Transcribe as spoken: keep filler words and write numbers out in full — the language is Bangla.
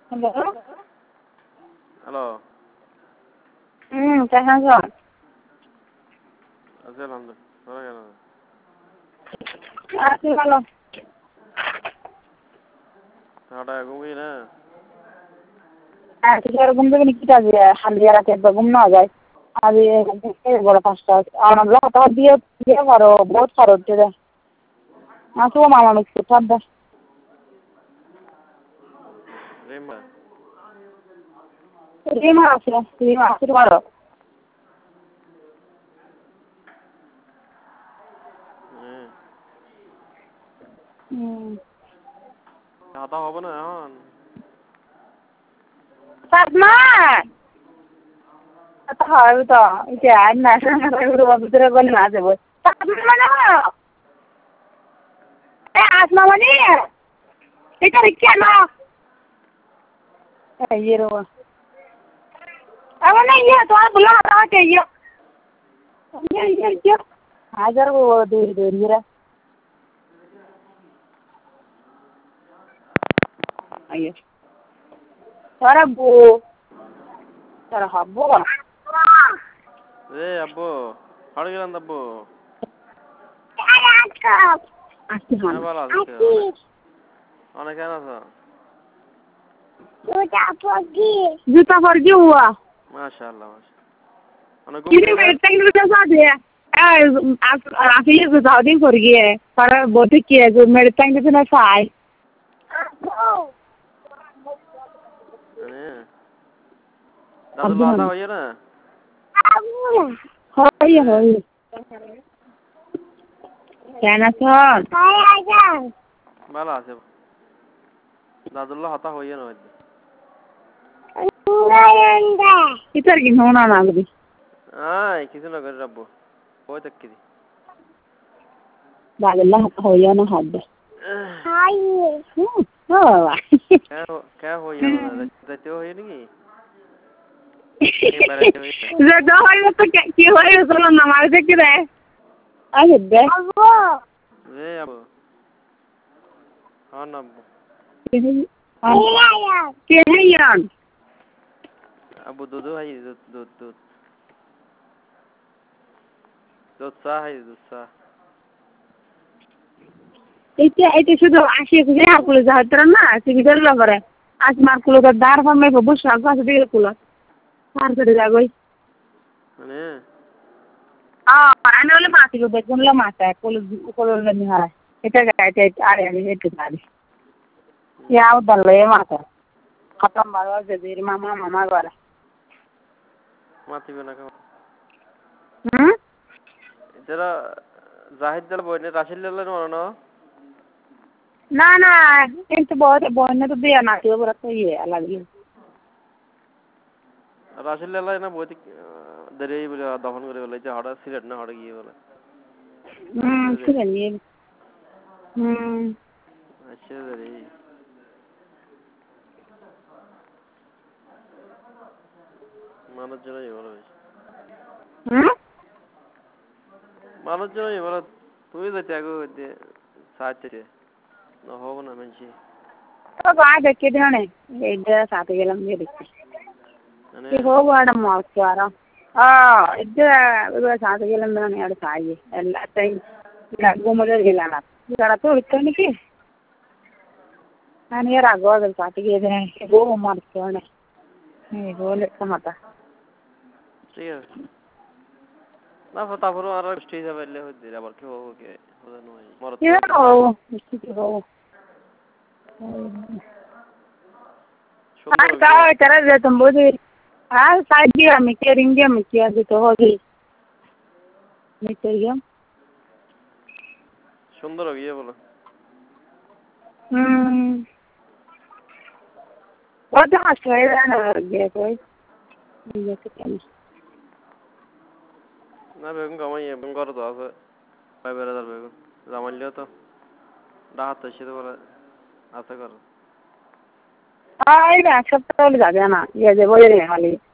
হ্যালো। হ্যালো। হুম, কেমন আছো? আছি আলহামদুলিল্লাহ। তোরা কেমন আছিস? আছি ভালো। হঠাৎ ঘুমিয়ে না? হ্যাঁ, ঠিক আছে। ঘুম থেকে নিচ্ছি আজ হালদিয়া রাতে একবার ঘুম না যায়। আজ বড় পাঁচটা আমার হাতা দিয়ে দিয়ে পারো বহুত পারো উঠে যায়। আসো মামা মিক্সি ঠান্ডা। রিমা রিমা আছে রিমা আছে পারো। হ্যাঁ। হুম। হাতা হবে না এখন? সাদমা আচ্ছা হয় তো এটা আর না ভিতরে বলে না যাবো আসমা মানে এটা কেন ये रो अब नहीं ये तो बुला रहा है ये ये ये ये हाजार वो दूर दूर मेरा आइए सारा बो सारा हब्बो এ আব্বু হাড় গেলাম আব্বু। আসতে হন হ্যাঁ ভালো আছি অনেক অনেক কেন আছো? জুতা পরগি জুতা পরগি हुआ মাশাআল্লাহ মাশাআল্লাহ অনেক ঘুম किसी থেকে मेरे तंग में साथ है आप आप ये जूता दिन परगी है पर बहुत की है जो मेरे तंग में ना साए হ্যাঁ দাদুল্লাহ হাতা হইয়ে না? হয় হয় কেন স্যার ভালো আছে দাদুল্লাহ হাতা হইয়ে না হইতে ইতার কি নোনা না গদি আয় কিছু না করে রাব্বু ওই তাক কি দাদুল্লাহ হাতা হইয়া না হাত হাই ও কে কে হইয়ে না যাইতে হইয়ে নাকি? যে তো হয় তো কি হয় চলো না মার দেখি রে আরে দে আব্বু এ আব্বু হ্যাঁ না আব্বু কে হে ইয়ান আব্বু দুধ হাই দুধ দুধ দুধ দুধ চা হাই দুধ চা এটা এটা শুধু আসি যে হাকুলো যাত্রা না সিগিদার লগরে আজ মার কুলো দার ফমে বসে আগা দিকে কুলো আর করে যাগই মানে আ আমি বলে মাটি গো বেগুন লা মাটা কুলো কুলো নি হারা এটা গাইতে আরে আমি হেঁটে যাবি ইয়াও দলে মাটা খতম বারো জেদির মামা মামা গরা মাতিবে না কেমন হুম যারা জাহিদ দল বইনে রাশিল দল না না না কিন্তু বহুত বন্যা তো দিয়া না কেউ বড় তো ইয়ে লাগি রাশিল দল না বইতে দেরি বলে দফন করে বলে যে হঠাৎ সিলেট না হঠাৎ গিয়ে বলে হুম ঠিক আছে হুম আচ্ছা দেরি মানুষ জনই বলে হুম মানুষ জনই বলে তুই যেতে আগো যে সাথে না হবে না মানছি তো গা দেখে দিওনে এইটা সাথে গেলাম দিয়ে দেখি মানে কি ಹೋಗು ಆಡ ಮಾಸ್ತಾರ ಆ ಇದ್ದ ಇದು ಸಾಥೆ ಗেলাম না আর খাইয়ে ಎಲ್ಲ টাইম ঘুমলে গেলাম না যারা তো ইতনিকি ನಾನು ಯಾರ ಆಗೋದು ಸಾಥೆ গিয়ে ಹೋಗು ಮಾಡ್ತಾನೆ এই বলে কামাতা ঠিক আছে না তারপরে আর স্টেজ আবার হইতে আবার কি হবে কি হবে নয় মরত কি ও কি হোক সুন্দর আর কাও তারা যে তুমি বুঝি আর সাইড দিয়ে আমি কে রিং দিয়ে আমি কি আজ তো হোগি নিতে গিয়ে সুন্দর গিয়ে বলো হুম ওটা আসলে না গিয়ে কই ये तो क्या না বেগুন কামাই বেগুন করো তো আছে পাই বেড়া যাবে বেগুন জামাইলেও তো ডাহাত এসে তো বলে আছে করো आई ना सब तो ले जाते हैं ना ये जे बोले रे वाली